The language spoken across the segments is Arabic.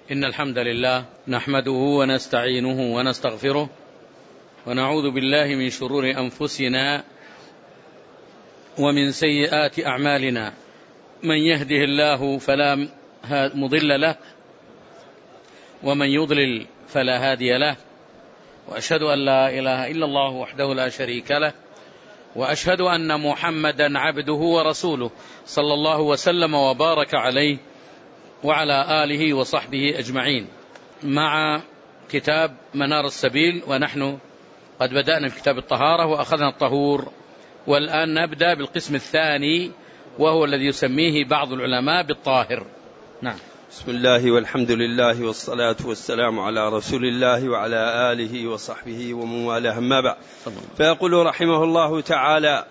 إن الحمد لله نحمده ونستعينه ونستغفره ونعوذ بالله من شرور أنفسنا ومن سيئات أعمالنا. من يهده الله فلا مضل له ومن يضلل فلا هادي له، وأشهد أن لا إله إلا الله وحده لا شريك له، وأشهد أن محمدا عبده ورسوله صلى الله وسلم وبارك عليه وعلى آله وصحبه أجمعين. مع كتاب منار السبيل، ونحن قد بدأنا في كتاب الطهارة وأخذنا الطهور، والآن نبدأ بالقسم الثاني وهو الذي يسميه بعض العلماء بالطاهر. نعم. بسم الله والحمد لله والصلاة والسلام على رسول الله وعلى آله وصحبه ومن والاه، أما بعد. فيقول رحمه الله تعالى: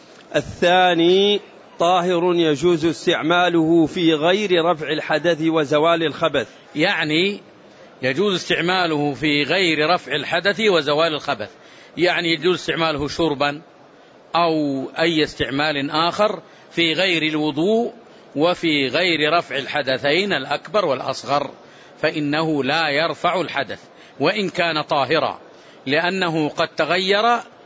الثاني طاهر يجوز استعماله في غير رفع الحدث وزوال الخبث. يعني يجوز استعماله في غير رفع الحدث وزوال الخبث، يعني يجوز استعماله شربا أو أي استعمال آخر في غير الوضوء وفي غير رفع الحدثين الأكبر والأصغر، فإنه لا يرفع الحدث وإن كان طاهرا، لأنه قد تغير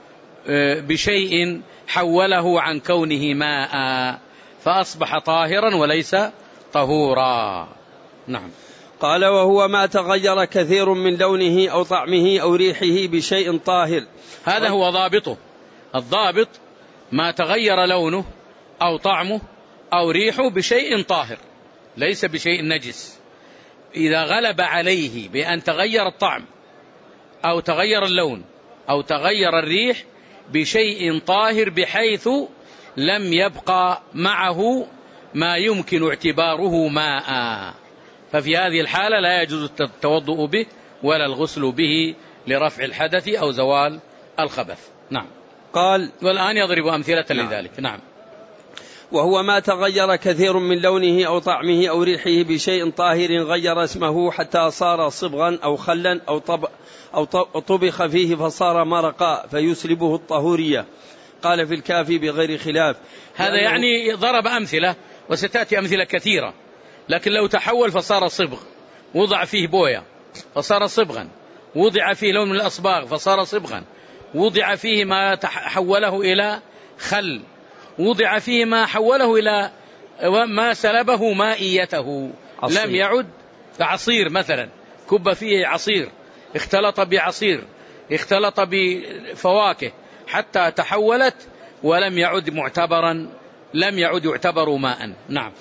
بشيء حوله عن كونه ماء فأصبح طاهرا وليس طهورا. نعم. قال: وهو ما تغير كثير من لونه أو طعمه أو ريحه بشيء طاهر. هذا هو ضابطه. الضابط ما تغير لونه أو طعمه أو ريحه بشيء طاهر، ليس بشيء نجس. إذا غلب عليه بأن تغير الطعم أو تغير اللون أو تغير الريح بشيء طاهر بحيث لم يبقى معه ما يمكن اعتباره ماء، ففي هذه الحالة لا يجوز التوضؤ به ولا الغسل به لرفع الحدث أو زوال الخبث. نعم. قال: والآن يضرب أمثلة لذلك. نعم. وهو ما تغير كثير من لونه أو طعمه أو ريحه بشيء طاهر غير اسمه حتى صار صبغا أو خلا أو طبخ فيه فصار مرقا فيسلبه الطهورية. قال في الكافي بغير خلاف. هذا يعني ضرب أمثلة وستأتي أمثلة كثيرة، لكن لو تحول فصار صبغ، وضع فيه بوية فصار صبغا، وضع فيه لون من الأصباغ فصار صبغا، وضع فيه ما حوله إلى خل، وضع فيه ما حوله إلى ما سلبه مائيته، عصير. لم يعد كعصير مثلا، كب فيه عصير اختلط بعصير اختلط بفواكه حتى تحولت ولم يعد معتبرا، لم يعد يعتبر ماء. نعم.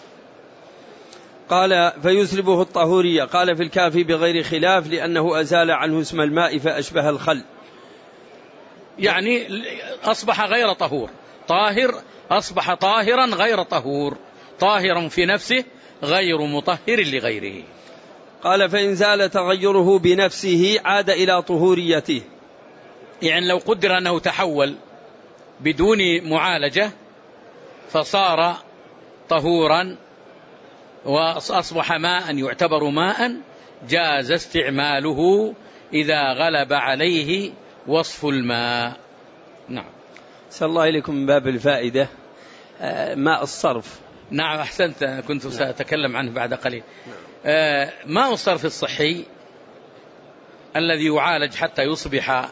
قال: فيسلبه الطهورية. قال في الكافي بغير خلاف لأنه أزال عنه اسم الماء فأشبه الخل، يعني أصبح غير طهور. طاهر أصبح طاهرا غير طهور، طاهرا في نفسه غير مطهر لغيره. قال: فإن زال تغيره بنفسه عاد إلى طهوريته. يعني لو قدر أنه تحول بدون معالجة فصار طهورا وأصبح ماء يعتبر ماء، جاز استعماله إذا غلب عليه وصف الماء. نعم. صلى الله إليكم من باب الفائدة ماء الصرف. نعم أحسنت، كنت سأتكلم عنه بعد قليل. ماء الصرف الصحي الذي يعالج حتى يصبح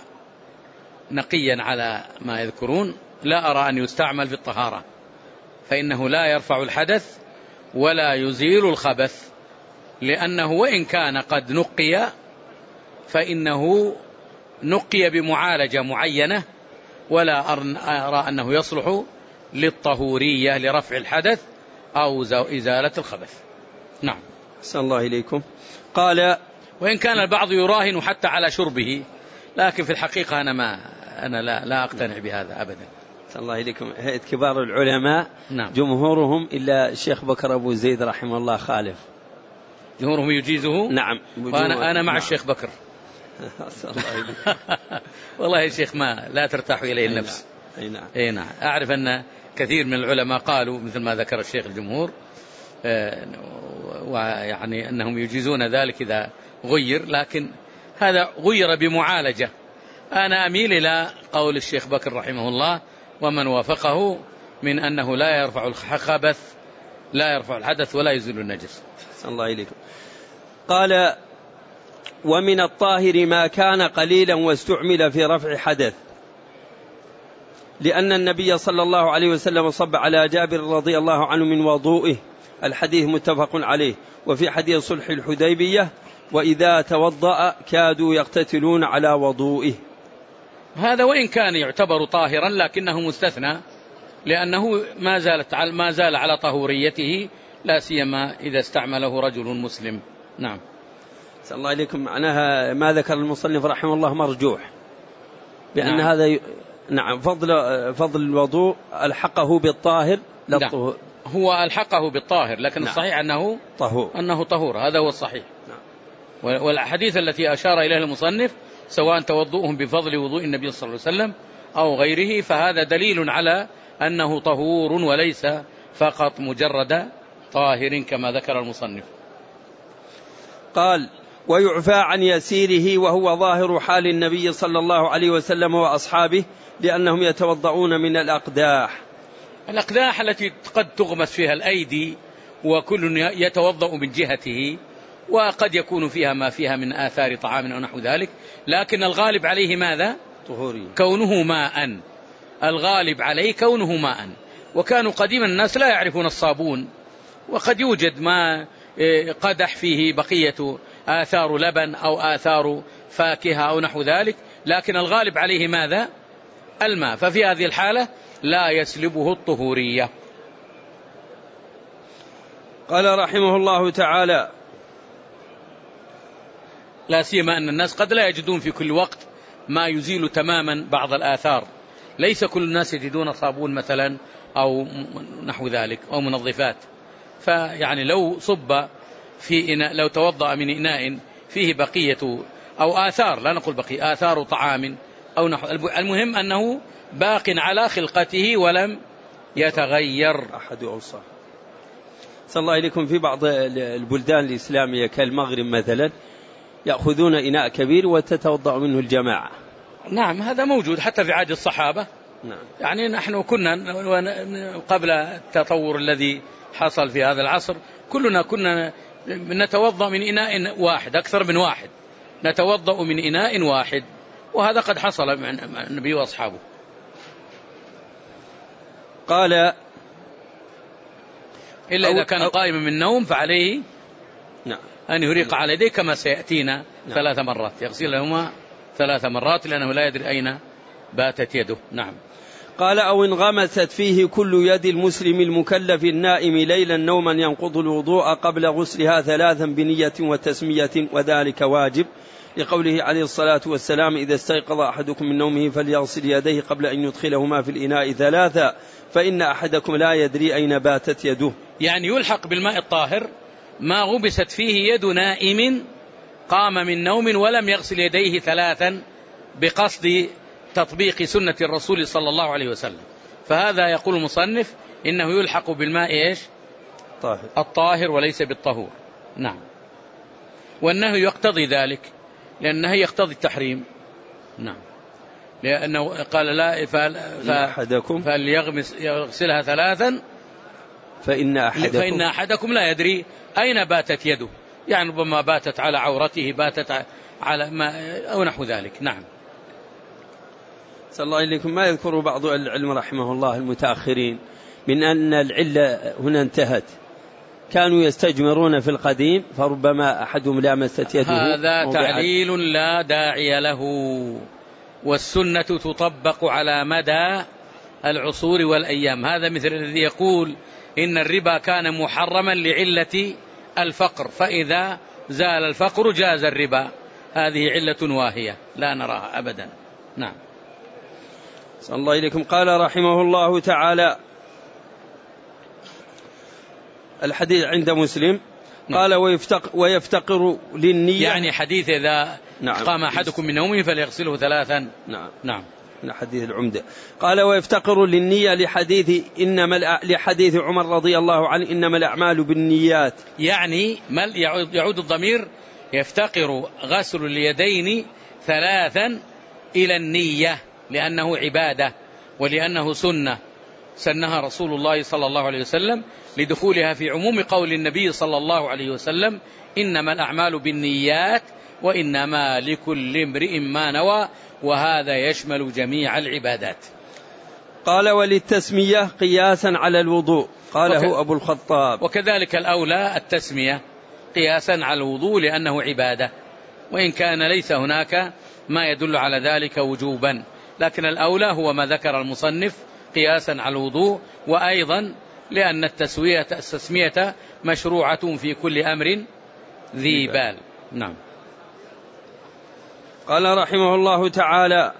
نقيا على ما يذكرون، لا أرى أن يستعمل في الطهارة، فإنه لا يرفع الحدث ولا يزيل الخبث، لأنه وإن كان قد نقي فإنه نقي بمعالجة معينة، ولا أرى أنه يصلح للطهورية لرفع الحدث أو إزالة الخبث. نعم. صلى الله إليكم. قال: وإن كان البعض يراهن حتى على شربه، لكن في الحقيقة أنا لا أقتنع بهذا أبدا. صلى الله إليكم. هيئة كبار العلماء نعم. جمهورهم إلا الشيخ بكر أبو زيد رحمه الله خالف، جمهورهم يجيزه. نعم. وأنا مع الشيخ بكر. والله يا شيخ ما لا ترتاح إليه النفس. أي نعم. أعرف أن كثير من العلماء قالوا مثل ما ذكر الشيخ الجمهور، ويعني أنهم يجيزون ذلك إذا غير، لكن هذا غير بمعالجة. أنا أميل إلى قول الشيخ بكر رحمه الله ومن وافقه من أنه لا يرفع الخبث، لا يرفع الحدث ولا يزيل النجس. صلى الله إليكم. قال ومن الطاهر ما كان قليلا واستعمل في رفع حدث، لأن النبي صلى الله عليه وسلم صب على جابر رضي الله عنه من وضوئه، الحديث متفق عليه. وفي حديث صلح الحديبية وإذا توضأ كادوا يقتتلون على وضوئه. هذا وإن كان يعتبر طاهرا لكنه مستثنى، لأنه ما زال على طهوريته، لا سيما إذا استعمله رجل مسلم. نعم. صلى الله عليكم. معناها ما ذكر المصنف رحمه الله مرجوح، بأن نعم. هذا نعم فضل الوضوء ألحقه بالطاهر. نعم. هو ألحقه بالطاهر، لكن نعم. الصحيح أنه طهور، هذا هو الصحيح. نعم. والحديث التي أشار إليه المصنف سواء توضؤهم بفضل وضوء النبي صلى الله عليه وسلم أو غيره، فهذا دليل على أنه طهور وليس فقط مجرد طاهر كما ذكر المصنف. قال ويعفى عن يسيره، وهو ظاهر حال النبي صلى الله عليه وسلم وأصحابه، لأنهم يتوضؤون من الأقداح التي قد تغمس فيها الأيدي، وكل يتوضأ من جهته، وقد يكون فيها ما فيها من آثار طعام أو نحو ذلك، لكن الغالب عليه ماذا؟ طهوري. كونه ماء، الغالب عليه كونه ماء. وكانوا قديما الناس لا يعرفون الصابون، وقد يوجد ما قدح فيه بقية آثار لبن أو آثار فاكهة أو نحو ذلك، لكن الغالب عليه ماذا؟ الماء، ففي هذه الحالة لا يسلبه الطهورية. قال رحمه الله تعالى لا سيما أن الناس قد لا يجدون في كل وقت ما يزيل تماما بعض الآثار، ليس كل الناس يجدون صابون مثلا أو نحو ذلك أو منظفات، فيعني لو صب في إناء، لو توضأ من إناء فيه بقية أو آثار، لا نقول بقية، آثار طعام أو نحو، المهم أنه باق على خلقته ولم يتغير. أحد أوصاف. صلى الله عليكم. في بعض البلدان الإسلامية كالمغرب مثلا يأخذون إناء كبير وتتوضأ منه الجماعة. نعم، هذا موجود حتى في عهد الصحابة. نعم. يعني نحن كنا قبل التطور الذي حصل في هذا العصر كنا نتوضأ من إناء واحد، أكثر من واحد نتوضأ من إناء واحد، وهذا قد حصل مع النبي وأصحابه. قال إلا إذا كان قائما من النوم فعليه نعم أن يريق على يديه كما سيأتينا 3 مرات، يغسلهما 3 مرات لأنه لا يدري أين باتت يده. نعم. قال أو انغمست فيه كل يد المسلم المكلف النائم ليلا نوما ينقض الوضوء قبل غسلها 3 بنية وتسمية، وذلك واجب، لقوله عليه الصلاة والسلام إذا استيقظ أحدكم من نومه فليغسل يديه قبل أن يدخلهما في الإناء 3 فإن أحدكم لا يدري أين باتت يده. يعني يلحق بالماء الطاهر ما غبست فيه يد نائم قام من نوم ولم يغسل يديه 3 بقصد تطبيق سنة الرسول صلى الله عليه وسلم، فهذا يقول المصنف إنه يلحق بالماء إيش؟ طاهر. الطاهر وليس بالطهور. نعم. والنهي يقتضي ذلك، لأن النهي يقتضي التحريم. نعم. لأنه قال لا فليغسلها 3 فإن أحدكم لا يدري أين باتت يده، يعني ربما باتت على عورته، باتت على ما أو نحو ذلك. نعم. صلى الله عليكم. ما يذكر بعض العلم رحمه الله المتأخرين من أن العلة هنا انتهت، كانوا يستجمرون في القديم فربما أحدهم لامست يده. هذا تعليل لا داعي له، والسنة تطبق على مدى العصور والأيام. هذا مثل الذي يقول إن الربا كان محرما لعلة الفقر، فإذا زال الفقر جاز الربا، هذه علة واهية لا نراها أبدا. نعم. صلى الله عليكم. قال رحمه الله تعالى الحديث عند مسلم قال ويفتقر للنية، يعني حديث إذا قام أحدكم من نومه فليغسله 3. نعم. من حديث العمدة. قال ويفتقر للنية لحديث عمر رضي الله عنه إنما الأعمال بالنيات، يعني يعود الضمير يفتقر غسل اليدين 3 إلى النية، لأنه عبادة ولأنه سنة سنها رسول الله صلى الله عليه وسلم لدخولها في عموم قول النبي صلى الله عليه وسلم: إنما الأعمال بالنيات وإنما لكل امرئ ما نوى، وهذا يشمل جميع العبادات. قال: وللتسمية قياسا على الوضوء، قاله أبو الخطاب. وكذلك الأولى التسمية قياسا على الوضوء لأنه عبادة، وإن كان ليس هناك ما يدل على ذلك وجوبا، لكن الأولى هو ما ذكر المصنف قياسا على الوضوء، وأيضا لأن التسمية مشروعة في كل أمر ذي بال. نعم. قال رحمه الله تعالى: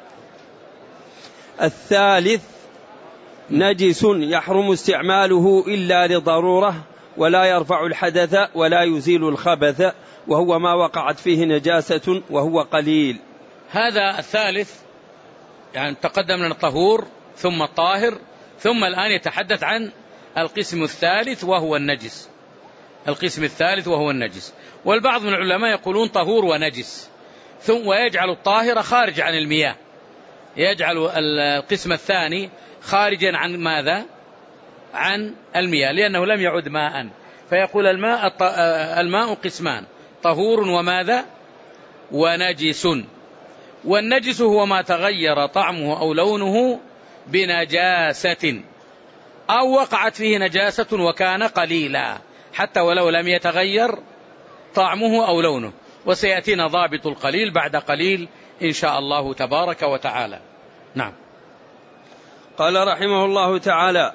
الثالث نجس يحرم استعماله إلا لضرورة، ولا يرفع الحدث ولا يزيل الخبث، وهو ما وقعت فيه نجاسة وهو قليل. هذا الثالث، يعني تقدم لنا الطهور ثم الطاهر، ثم الآن يتحدث عن القسم الثالث وهو النجس. القسم الثالث وهو النجس. والبعض من العلماء يقولون طهور ونجس، ثم ويجعل الطاهر خارج عن المياه، يجعل القسم الثاني خارجا عن ماذا؟ عن المياه، لأنه لم يعد ماء، فيقول الماء قسمان: طهور وماذا؟ ونجس. والنجس هو ما تغير طعمه أو لونه بنجاسة، أو وقعت فيه نجاسة وكان قليلا، حتى ولو لم يتغير طعمه أو لونه. وسيأتينا ضابط القليل بعد قليل إن شاء الله تبارك وتعالى. نعم. قال رحمه الله تعالى: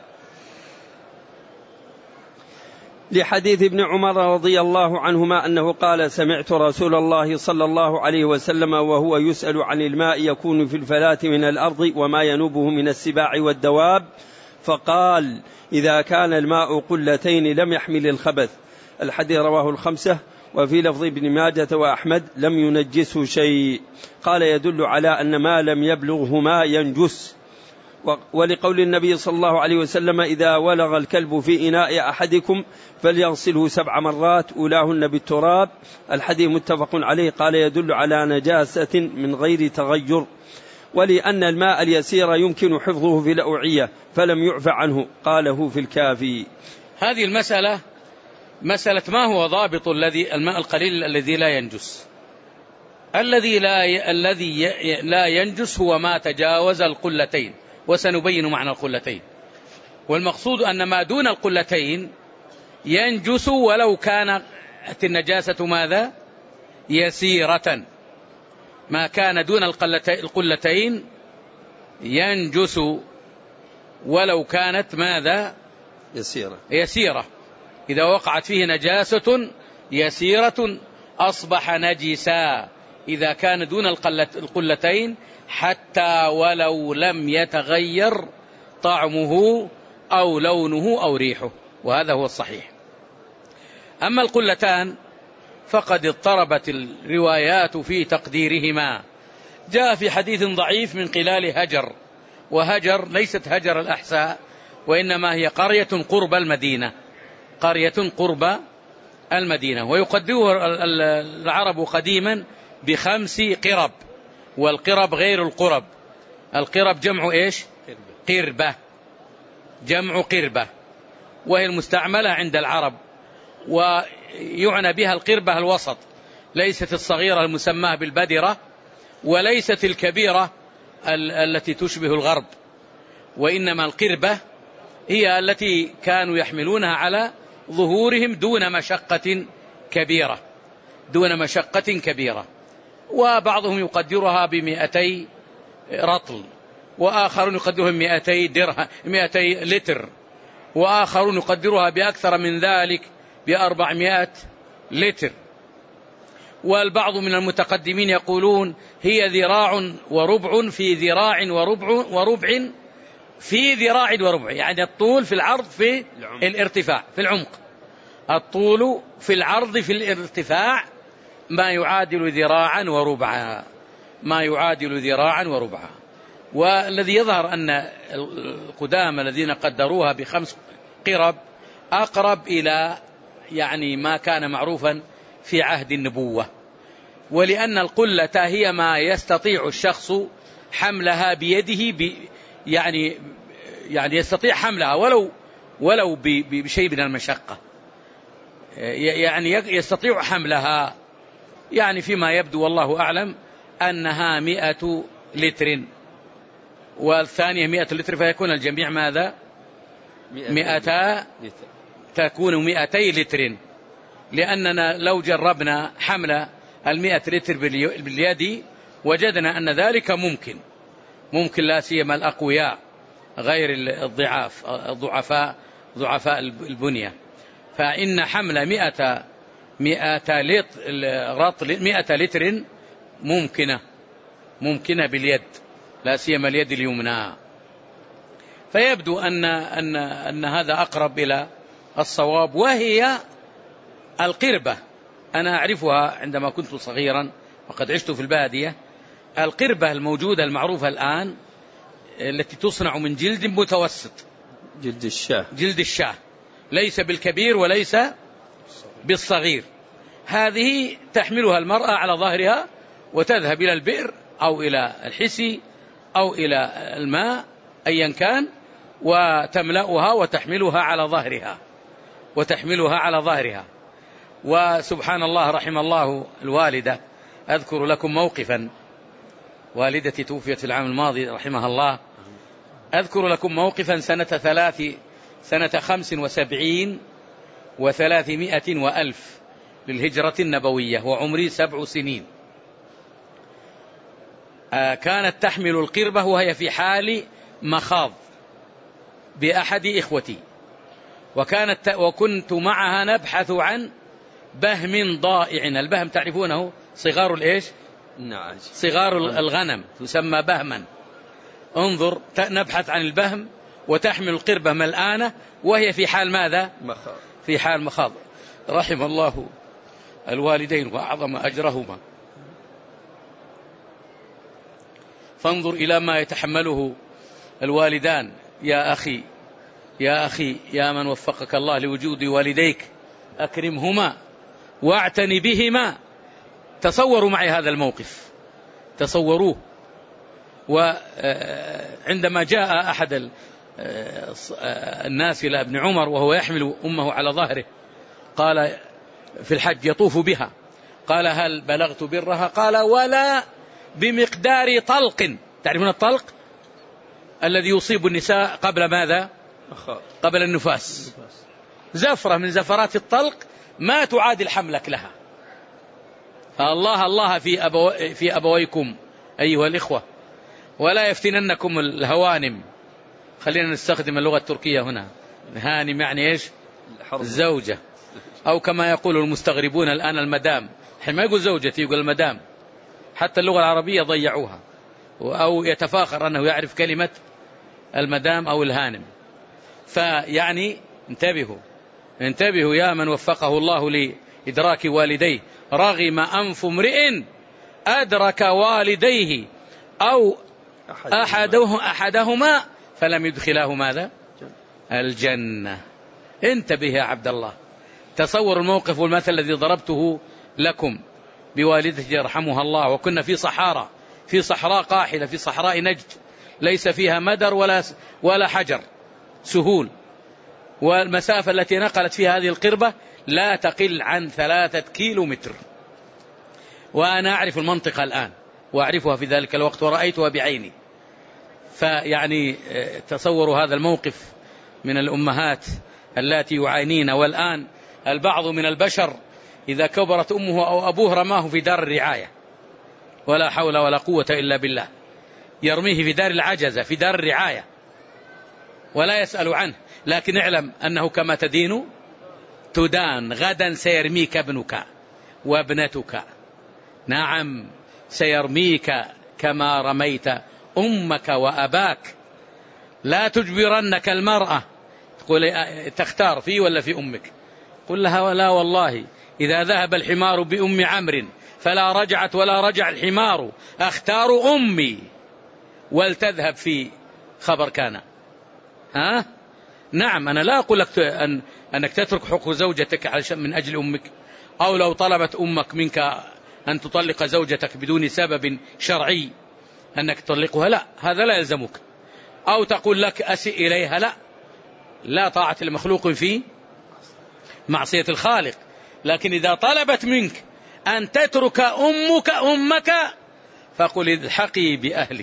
لحديث ابن عمر رضي الله عنهما أنه قال: سمعت رسول الله صلى الله عليه وسلم وهو يسأل عن الماء يكون في الفلاة من الأرض وما ينوبه من السباع والدواب، فقال: إذا كان الماء قلتين لم يحمل الخبث. الحديث رواه الخمسة، وفي لفظ ابن ماجة وأحمد لم ينجسه شيء. قال: يدل على أن ما لم يبلغه ما ينجس. ولقول النبي صلى الله عليه وسلم: إذا ولغ الكلب في إناء أحدكم فليغسله 7 مرات أولاهن بالتراب. الحديث متفق عليه. قال: يدل على نجاسة من غير تغير. ولأن الماء اليسير يمكن حفظه في الأوعية فلم يعفى عنه، قاله في الكافي. هذه المسألة مسألة ما هو ضابط الماء القليل الذي لا ينجس. الذي لا ينجس هو ما تجاوز القلتين، وسنبين معنى القلتين. والمقصود أن ما دون القلتين ينجس ولو كانت النجاسة ماذا؟ يسيرة. ما كان دون القلتين ينجس ولو كانت ماذا؟ يسيرة. إذا وقعت فيه نجاسة يسيرة أصبح نجسا إذا كان دون القلتين، حتى ولو لم يتغير طعمه أو لونه أو ريحه، وهذا هو الصحيح. أما القلتان فقد اضطربت الروايات في تقديرهما. جاء في حديث ضعيف من قلال هجر، وهجر ليست هجر الأحساء، وإنما هي قرية قرب المدينة، قرية قرب المدينة. ويقدره العرب قديما ب5 قرب، والقرب غير القرب. القرب جمع إيش؟ قربة، جمع قربة، وهي المستعملة عند العرب، ويعنى بها القربة الوسط، ليست الصغيرة المسماة بالبدرة، وليست الكبيرة التي تشبه الغرب، وإنما القربة هي التي كانوا يحملونها على ظهورهم دون مشقة كبيرة، دون مشقة كبيرة. وبعضهم يقدرها ب200 رطل، وآخرون يقدرهم 200 لتر، وآخرون يقدرها بأكثر من ذلك ب400 لتر. والبعض من المتقدمين يقولون هي ذراع وربع في ذراع وربع في ذراع وربع، يعني الطول في العرض في الارتفاع في العمق، الطول في العرض في الارتفاع ما يعادل ذراعا وربعا، ما يعادل ذراعا وربعا. والذي يظهر أن القدامى الذين قدروها ب5 قرب أقرب إلى يعني ما كان معروفا في عهد النبوة، ولأن القلة هي ما يستطيع الشخص حملها بيده يعني يعني يستطيع حملها ولو بشيء من المشقة، يعني يستطيع حملها، يعني فيما يبدو والله أعلم أنها 100 لتر والثانية 100 لتر، فيكون الجميع ماذا؟ 200 تكون 200 لتر، لأننا لو جربنا حمل 100 لتر باليد وجدنا أن ذلك ممكن لا سيما الأقوياء غير ضعفاء البنية. فإن حمل 100 لتر ممكنة باليد، لا سيما اليد اليمنى. فيبدو أن هذا أقرب إلى الصواب. وهي القربة، أنا أعرفها عندما كنت صغيرا وقد عشت في البادية. القربة الموجودة المعروفة الآن التي تصنع من جلد متوسط، جلد الشاة، ليس بالكبير وليس بالصغير، هذه تحملها المرأة على ظهرها وتذهب إلى البئر أو إلى الحسي أو إلى الماء أيا كان، وتملأها وتحملها على ظهرها. وسبحان الله، رحم الله الوالدة. أذكر لكم موقفا، والدتي توفيت العام الماضي رحمها الله. أذكر لكم موقفا سنة 75 و300 وألف للهجرة النبوية، وعمري 7 سنين. كانت تحمل القربة وهي في حال مخاض بأحد إخوتي، وكنت معها نبحث عن بهم ضائع. البهم تعرفونه، صغار الإيش؟ نعم. صغار الغنم تسمى بهما. انظر، نبحث عن البهم وتحمل القربة ملآنة وهي في حال ماذا؟ مخاض. في حال مخاض. رحم الله الوالدين وأعظم أجرهما. فانظر إلى ما يتحمله الوالدان. يا أخي يا من وفقك الله لوجود والديك، أكرمهما واعتني بهما. تصوروا معي هذا الموقف، تصوروه. وعندما جاء أحد الناس إلى ابن عمر وهو يحمل أمه على ظهره، قال في الحج يطوف بها، قال هل بلغت برها؟ قال ولا بمقدار طلق. تعرفون الطلق الذي يصيب النساء قبل ماذا؟ قبل النفاس. زفرة من زفرات الطلق ما تعادل حملك لها. فالله في أبويكم أيها الإخوة، ولا يفتننكم الهوانم. خلينا نستخدم اللغة التركية هنا. هانم يعني إيش؟ الزوجة، أو كما يقول المستغربون الآن المدام. حين ما يقول زوجتي يقول المدام. حتى اللغة العربية ضيعوها، أو يتفاخر أنه يعرف كلمة المدام أو الهانم. فيعني انتبهوا يا من وفقه الله لإدراك والديه. رغم أنف امرئ أدرك والديه أو أحدهما فلم يدخلاه ماذا؟ الجنة. انتبه يا عبد الله. تصور الموقف والمثل الذي ضربته لكم بوالدتي يرحمها الله. وكنا في صحراء قاحلة، في صحراء نجد، ليس فيها مدر ولا حجر، سهول. والمسافة التي نقلت فيها هذه القربة لا تقل عن 3 كيلومتر. وأنا أعرف المنطقة الآن وأعرفها في ذلك الوقت ورأيتها بعيني. فيعني تصوروا هذا الموقف من الأمهات التي يعانين. والآن البعض من البشر إذا كبرت أمه أو أبوه رماه في دار الرعاية، ولا حول ولا قوة إلا بالله، يرميه في دار العجزة، في دار الرعاية، ولا يسأل عنه. لكن اعلم أنه كما تدين تدان. غدا سيرميك ابنك وابنتك. نعم، سيرميك كما رميت أمك وأباك. لا تجبرنك المرأة تقول تختار في ولا في أمك. قل لها لا والله، إذا ذهب الحمار بأم عمرو فلا رجعت ولا رجع الحمار، أختار أمي ولتذهب في خبر كان. نعم، أنا لا أقول لك أنك تترك حقوق زوجتك من أجل أمك، أو لو طلبت أمك منك أن تطلق زوجتك بدون سبب شرعي أنك تطلقها، لا، هذا لا يلزمك. أو تقول لك أسئ إليها، لا طاعة المخلوق في معصية الخالق. لكن إذا طلبت منك أن تترك أمك فقل الحقي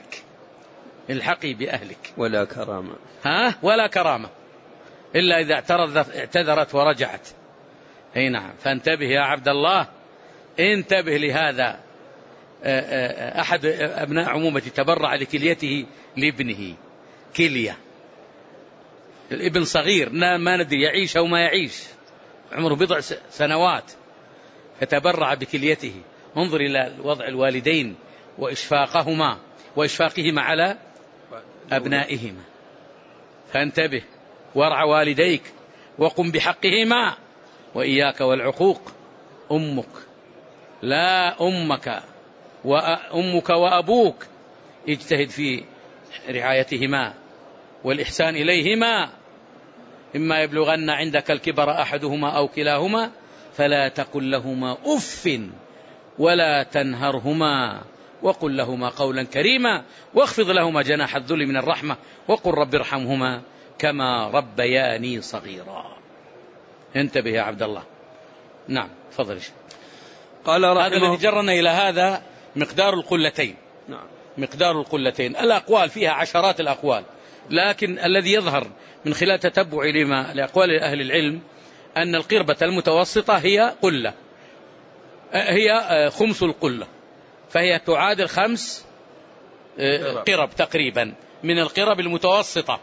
بأهلك ولا كرامة. ولا كرامة إلا إذا اعتذرت ورجعت. أي نعم. فانتبه يا عبد الله، انتبه لهذا. أحد أبناء عمومتي تبرع لكليته لابنه، كلية الابن صغير ما ندري يعيش أو ما يعيش، عمره بضع سنوات، فتبرع بكليته. انظر إلى وضع الوالدين وإشفاقهما على أبنائهما. فانتبه وارع والديك وقم بحقهما، وإياك والعقوق. أمك لا أمك وأبوك، اجتهد في رعايتهما والإحسان إليهما. إما يبلغن عندك الكبر أحدهما أو كلاهما فلا تقل لهما أف ولا تنهرهما وقل لهما قولا كريما واخفض لهما جناح الذل من الرحمة وقل رب ارحمهما كما ربياني صغيرا. انتبه يا عبد الله. نعم فضل. قال هذا الذي جرنا إلى هذا مقدار القلتين. نعم. مقدار القلتين. الأقوال فيها عشرات الأقوال، لكن الذي يظهر من خلال تتبع لأقوال أهل العلم أن القربة المتوسطة هي قلة، هي خمس القلة، فهي تعادل 5 قرب تقريبا من القرب المتوسطة.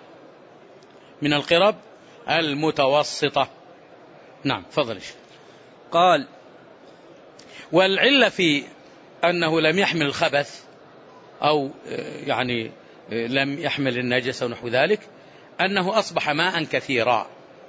نعم فضل. قال والعلة في أنه لم يحمل الخبث أو يعني لم يحمل النجس ونحو ذلك، أنه أصبح ماء كثيرا،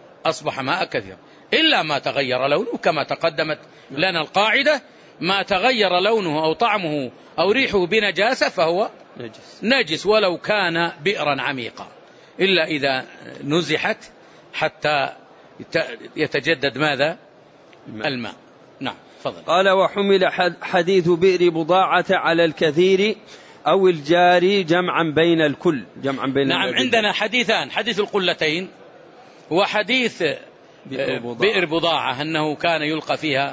إلا ما تغير لونه كما تقدمت لنا القاعدة: ما تغير لونه أو طعمه أو ريحه بنجاسة فهو نجس ولو كان بئرا عميقا، إلا إذا نزحت حتى يتجدد ماذا؟ الماء. نعم فضل. قال وحمل حديث بئر بضاعة على الكثير أو الجاري جمعا بين الكل. نعم عندنا حديثان: حديث القلتين وحديث بئر بضاعة، أنه كان يلقى فيها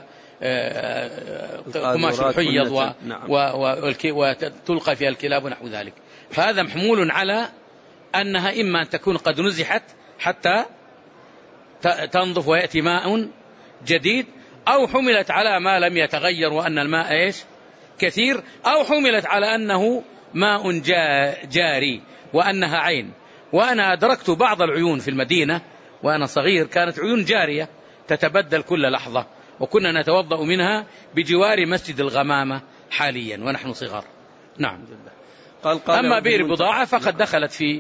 قماش الحيض وتلقى فيها الكلاب ونحو ذلك. فهذا محمول على أنها إما أن تكون قد نزحت حتى تنظف ويأتي ماء جديد، أو حملت على ما لم يتغير وأن الماء كثير، أو حملت على أنه ماء جاري وأنها عين. وأنا أدركت بعض العيون في المدينة وأنا صغير كانت عيون جارية تتبدل كل لحظة، وكنا نتوضأ منها بجوار مسجد الغمامة حاليا ونحن صغار. نعم. أما بئر بضاعة فقد دخلت في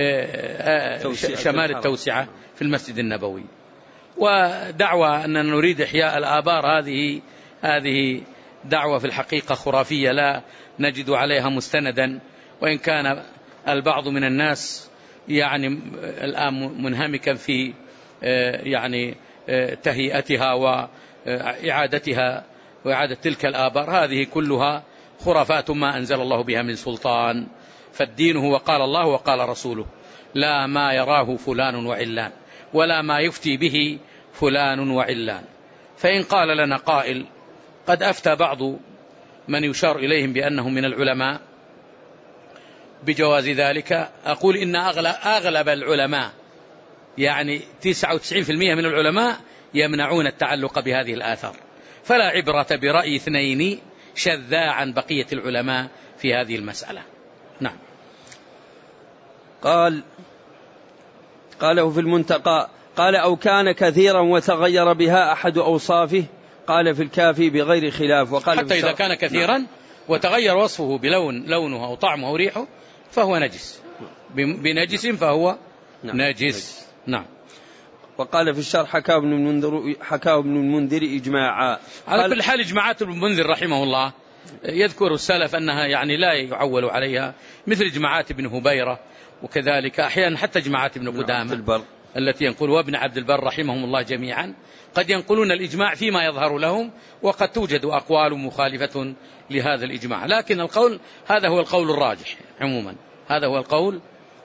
شمال التوسعة في المسجد النبوي. ودعوى أننا نريد إحياء الآبار هذه دعوة في الحقيقة خرافية لا نجد عليها مستندا، وإن كان البعض من الناس يعني الآن منهمكا في يعني تهيئتها وإعادتها وإعادة تلك الآبار. هذه كلها خرافات ما أنزل الله بها من سلطان. فالدين هو قال الله وقال رسوله، لا ما يراه فلان وعلان ولا ما يفتي به فلان وعلان. فإن قال لنا قائل قد أفتى بعض من يشار إليهم بأنهم من العلماء بجواز ذلك، أقول إن أغلب العلماء يعني 99% من العلماء يمنعون التعلق بهذه الآثار، فلا عبرة برأي 2 شذا عن بقية العلماء في هذه المسألة. نعم. قاله في المنتقى قال أو كان كثيرا وتغير بها أحد أوصافه، قال في الكافي بغير خلاف. وقال حتى إذا كان كثيرا وتغير وصفه لونه أو طعمه أو ريحه فهو نجس، بنجس فهو نجس. نعم. وقال في الشرح حكاه ابن المنذر إجماعا. على كل حال إجماعات ابن المنذر رحمه الله يذكر السلف أنها يعني لا يعول عليها، مثل إجماعات ابن هبيرة، وكذلك أحيانا حتى إجماعات ابن قدامة التي ينقل، وابن عبد البر رحمهم الله جميعا قد ينقلون الإجماع فيما يظهر لهم، وقد توجد أقوال مخالفة لهذا الإجماع، لكن القول هذا هو القول الراجح عموما، هذا هو القول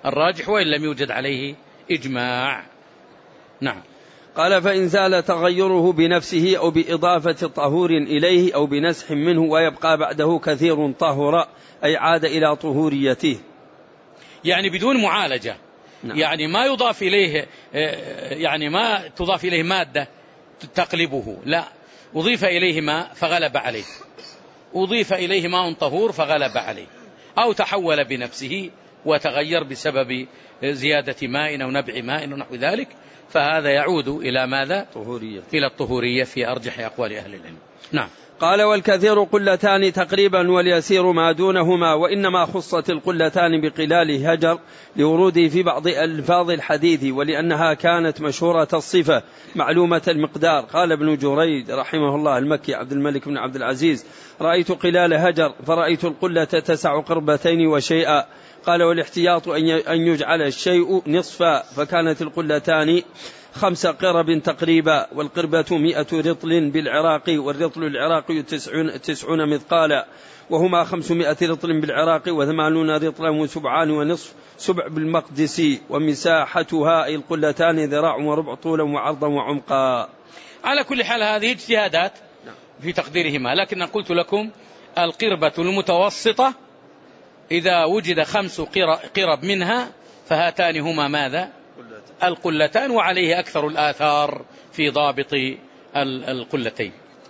الراجح، وإن لم يوجد عليه إجماع. نعم. قال فإن زال تغيره بنفسه أو بإضافة طهور إليه أو بنسح منه ويبقى بعده كثير طهر، أي عاد إلى طهوريته، يعني بدون معالجة. نعم. يعني ما يضاف إليه، يعني ما تضاف إليه مادة تقلبه، لا، أضيف إليه ماء فغلب عليه، أضيف إليه ماء طهور فغلب عليه، أو تحول بنفسه وتغير بسبب زيادة ماء أو نبع ماء ونحو ذلك، فهذا يعود إلى ماذا؟ طهورية. إلى الطهورية في أرجح أقوال أهل العلم. نعم. قال والكثير قلتان تقريبا واليسير ما دونهما، وإنما خصت القلتان بقلال هجر لوروده في بعض ألفاظ الحديث ولأنها كانت مشهورة الصفة معلومة المقدار. قال ابن جريد رحمه الله المكي عبد الملك بن عبد العزيز: رأيت قلال هجر فرأيت القلة تسع قربتين وشيئا. قال والاحتياط أن يجعل الشيء نصفا، فكانت القلتان 5 قرب تقريبا، والقربة 100 رطل بالعراق، والرطل العراقي 90 مثقالا، وهما 500 رطل بالعراق، و80 رطلا وسبعان ونصف سبع بالمقدسي، ومساحتها أي القلتان ذراع وربع طولا وعرضا وعمقا. على كل حال هذه اجتهادات في تقديرهما، لكن قلت لكم القربة المتوسطة إذا وجد 5 قرب منها فهاتان هما ماذا؟ القلتان، وعليه أكثر الآثار في ضابط القلتين.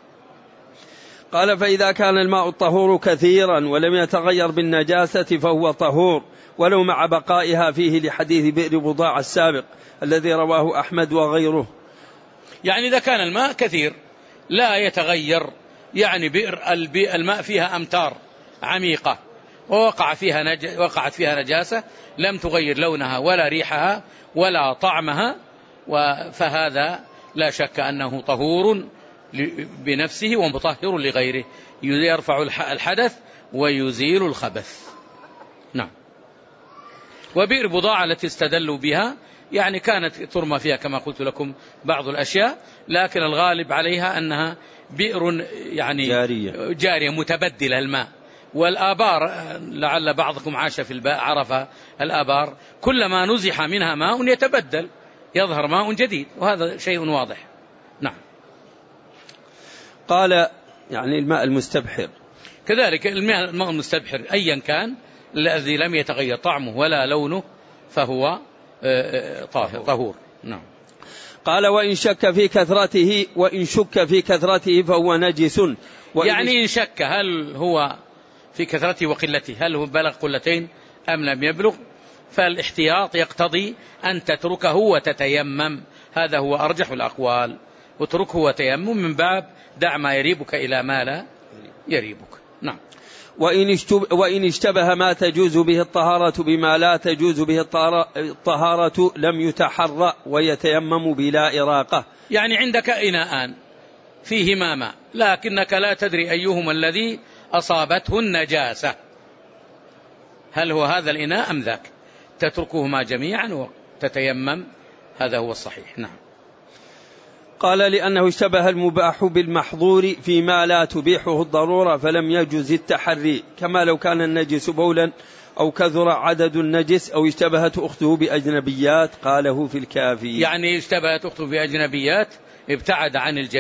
قال فإذا كان الماء الطهور كثيرا ولم يتغير بالنجاسة فهو طهور، ولو مع بقائها فيه، لحديث بئر بضاعة السابق الذي رواه أحمد وغيره. يعني إذا كان الماء كثير لا يتغير، يعني بئر الماء فيها أمتار عميقة وقعت فيها نجاسة لم تغير لونها ولا ريحها ولا طعمها، فهذا لا شك أنه طهور بنفسه ومطهر لغيره، يرفع الحدث ويزيل الخبث. نعم. وبئر بضاعة التي استدلوا بها يعني كانت ترمى فيها كما قلت لكم بعض الأشياء، لكن الغالب عليها أنها بئر يعني جارية متبدلة الماء. والآبار لعل بعضكم عاش في الباء عرف الآبار، كلما نزح منها ماء يتبدل يظهر ماء جديد، وهذا شيء واضح. نعم. قال يعني الماء المستبحر كذلك الماء المستبحر أيا كان الذي لم يتغير طعمه ولا لونه فهو طهور. نعم. قال وإن شك في كثرته فهو نجس. يعني إن شك هل هو في كثرته وقلته، هل هو بلغ قلتين أم لم يبلغ، فالاحتياط يقتضي أن تتركه وتتيمم، هذا هو أرجح الأقوال، وتركه وتيمم من باب دع ما يريبك إلى ما لا يريبك. نعم. وإن اشتبه ما تجوز به الطهارة بما لا تجوز به الطهارة لم يتحرى ويتيمم بلا إراقة. يعني عندك إناءان فيهما ماء لكنك لا تدري أيهما الذي أصابته النجاسة، هل هو هذا الإناء أم ذاك، تتركهما جميعا وتتيمم، هذا هو الصحيح. نعم. قال لأنه اشتبه المباح بالمحظور فيما لا تبيحه الضرورة فلم يجوز التحري، كما لو كان النجس بولا أو كثر عدد النجس أو اشتبهت أخته بأجنبيات، قاله في الكافي. يعني اشتبهت أخته بأجنبيات ابتعد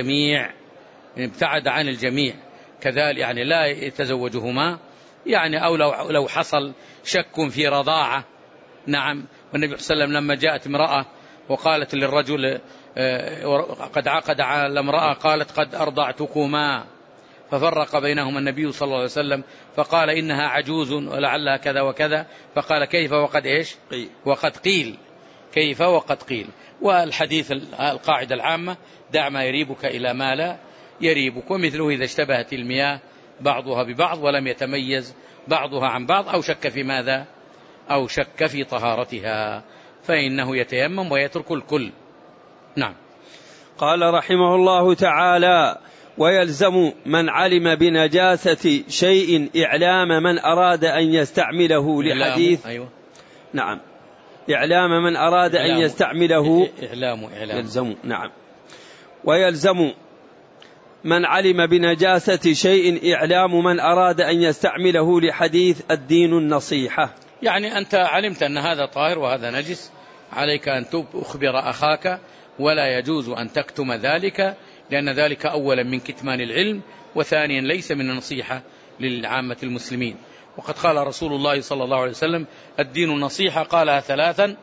عن الجميع كذلك، يعني لا يتزوجهما، يعني أو لو حصل شك في رضاعة. نعم. والنبي صلى الله عليه وسلم لما جاءت امرأة وقالت للرجل قد عقد على امرأة قالت قد أرضعتكما، ففرق بينهما النبي صلى الله عليه وسلم فقال إنها عجوز ولعلها كذا وكذا، فقال كيف وقد إيش وقد قيل، كيف وقد قيل. والحديث القاعدة العامة دع ما يريبك إلى ما لا يريبك، ومثله إذا اشتبهت المياه بعضها ببعض ولم يتميز بعضها عن بعض أو شك في ماذا أو شك في طهارتها فإنه يتيمم ويترك الكل. نعم. قال رحمه الله تعالى ويلزم من علم بنجاسة شيء إعلام من أراد أن يستعمله لحديث. أيوة. نعم. إعلام من أراد أن يستعمله إعلام. يلزم. نعم. ويلزم من علم بنجاسة شيء إعلام من أراد أن يستعمله لحديث الدين النصيحة. يعني أنت علمت أن هذا طاهر وهذا نجس، عليك أن تخبر أخاك، ولا يجوز أن تكتم ذلك، لأن ذلك أولا من كتمان العلم، وثانيا ليس من النصيحة للعامة المسلمين. وقد قال رسول الله صلى الله عليه وسلم: الدين النصيحة. قالها ثلاثا.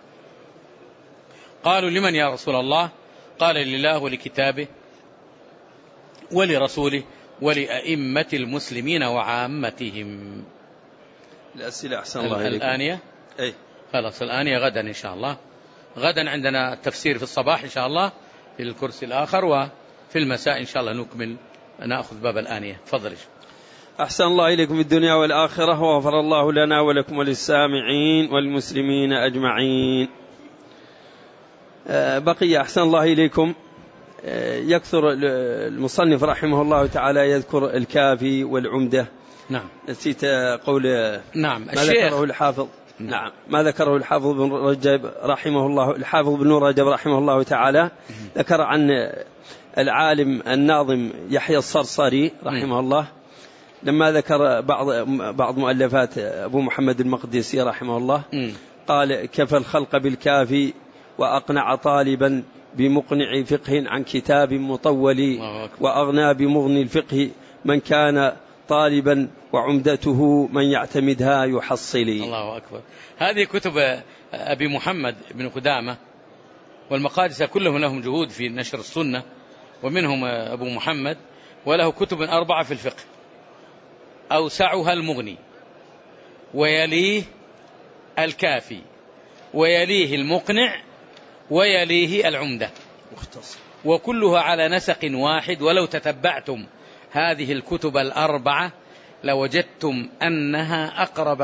قالوا: لمن يا رسول الله؟ قال: لله ولكتابه ولرسوله ولأئمة المسلمين وعامتهم. الأسئلة أحسن الله إليكم. الآنية أي خلاص، الآنية غدا إن شاء الله. غدا عندنا التفسير في الصباح إن شاء الله في الكرسي الآخر، وفي المساء إن شاء الله نكمل نأخذ باب الآنية. تفضل. أحسن الله إليكم في الدنيا والآخرة، وغفر الله لنا ولكم وللسامعين والمسلمين أجمعين. بقي أحسن الله إليكم يكثر المصنف رحمه الله تعالى يذكر الكافي والعمدة. نعم. نسيت قول نعم ما ذكره الحافظ. نعم، ما ذكره الحافظ بن رجب رحمه الله، الحافظ بن رجب رحمه الله تعالى ذكر عن العالم الناظم يحيى الصرصري رحمه الله، لما ذكر بعض مؤلفات أبو محمد المقدسي رحمه الله قال: كفى الخلق بالكافي وأقنع طالبا بمقنع فقه عن كتاب مطول، وأغنى بمغني الفقه من كان طالبا وعمدته من يعتمدها يحصلي. الله أكبر. هذه كتب أبي محمد بن قدامة والمقادسة كلهم لهم جهود في نشر السنة، ومنهم أبو محمد، وله كتب 4 في الفقه، أوسعها المغني، ويليه الكافي، ويليه المقنع، ويليه العمدة، وكلها على نسق واحد. ولو تتبعتم هذه الكتب 4 لوجدتم أنها أقرب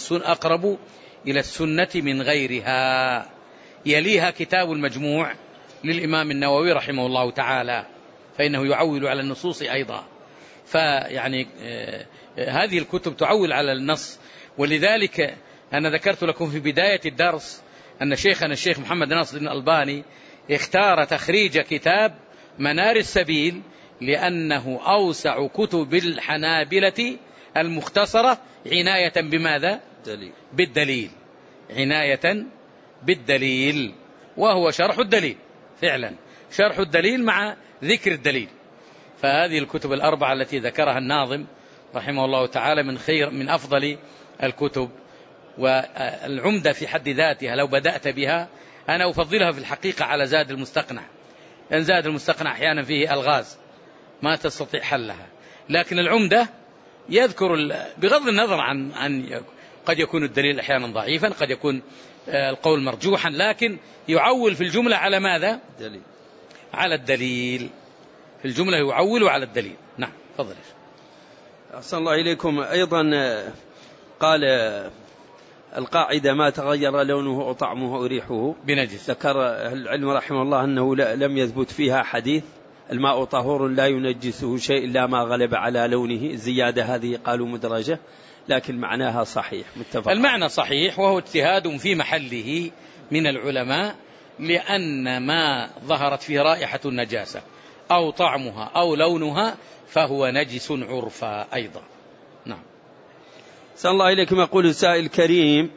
إلى السنة من غيرها. يليها كتاب المجموع للإمام النووي رحمه الله تعالى، فإنه يعول على النصوص أيضا. فيعني هذه الكتب تعول على النص. ولذلك أنا ذكرت لكم في بداية الدرس أن شيخنا الشيخ محمد ناصر الألباني اختار تخريج كتاب منار السبيل لأنه أوسع كتب الحنابلة المختصرة عناية بماذا؟ بالدليل، عناية بالدليل، وهو شرح الدليل فعلا، شرح الدليل مع ذكر الدليل. فهذه الكتب 4 التي ذكرها الناظم رحمه الله تعالى من أفضل الكتب. والعمدة في حد ذاتها لو بدأت بها أنا أفضلها في الحقيقة على زاد المستقنع، لأن زاد المستقنع أحيانا فيه ألغاز ما تستطيع حلها، لكن العمدة يذكر بغض النظر عن قد يكون الدليل أحيانا ضعيفا، قد يكون القول مرجوحا، لكن يعول في الجملة على ماذا؟ دليل. على الدليل في الجملة يعول على الدليل. نعم تفضل. أحسن الله إليكم. أيضا قال القاعدة: ما تغير لونه وطعمه وريحه بنجس. ذكر العلم رحمه الله أنه لم يثبت فيها حديث: الماء طهور لا ينجسه شيء إلا ما غلب على لونه. الزيادة هذه قالوا مدرجة، لكن معناها صحيح متفق. المعنى صحيح، وهو اجتهاد في محله من العلماء، لأن ما ظهرت فيه رائحة النجاسة أو طعمها أو لونها فهو نجس عرفا أيضا. نعم. سأل الله إليكم. يقول السائل الكريم،